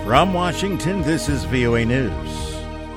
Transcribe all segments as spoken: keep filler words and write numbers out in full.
From Washington, this is V O A News.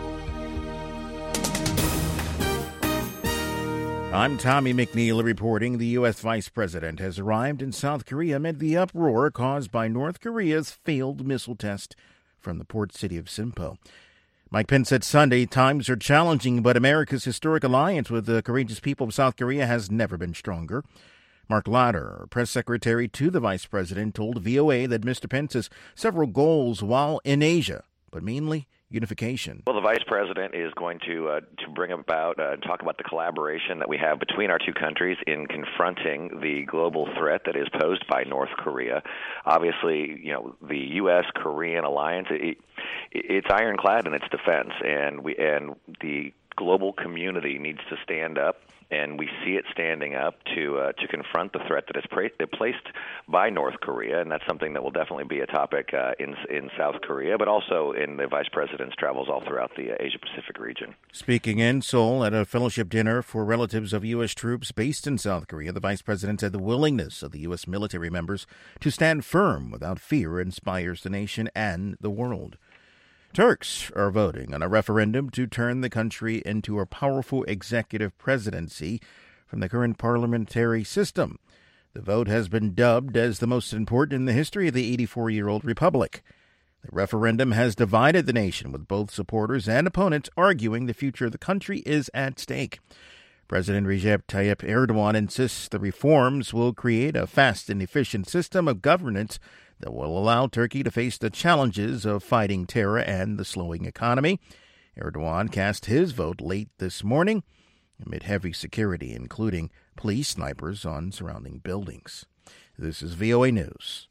I'm Tommy McNeil reporting the U S Vice President has arrived in South Korea amid the uproar caused by North Korea's failed missile test from the port city of Sinpo. Mike Pence said Sunday, times are challenging, but America's historic alliance with the courageous people of South Korea has never been stronger. Mark Lauder, press secretary to the vice president, told V O A that Mister Pence has several goals while in Asia, but mainly unification. Well, the vice president is going to uh, to bring about uh, talk about the collaboration that we have between our two countries in confronting the global threat that is posed by North Korea. Obviously, you know, the U S Korean alliance, it, it's ironclad in its defense, and we and the global community needs to stand up, and we see it standing up to uh, to confront the threat that is pra- placed by North Korea, and that's something that will definitely be a topic uh, in in South Korea, but also in the vice president's travels all throughout the uh, Asia-Pacific region. Speaking in Seoul at a fellowship dinner for relatives of U S troops based in South Korea, the vice president said the willingness of the U S military members to stand firm without fear inspires the nation and the world. Turks are voting on a referendum to turn the country into a powerful executive presidency from the current parliamentary system. The vote has been dubbed as the most important in the history of the eighty-four-year-old republic. The referendum has divided the nation, with both supporters and opponents arguing the future of the country is at stake. President Recep Tayyip Erdogan insists the reforms will create a fast and efficient system of governance that will allow Turkey to face the challenges of fighting terror and the slowing economy. Erdogan cast his vote late this morning amid heavy security, including police snipers on surrounding buildings. This is V O A News.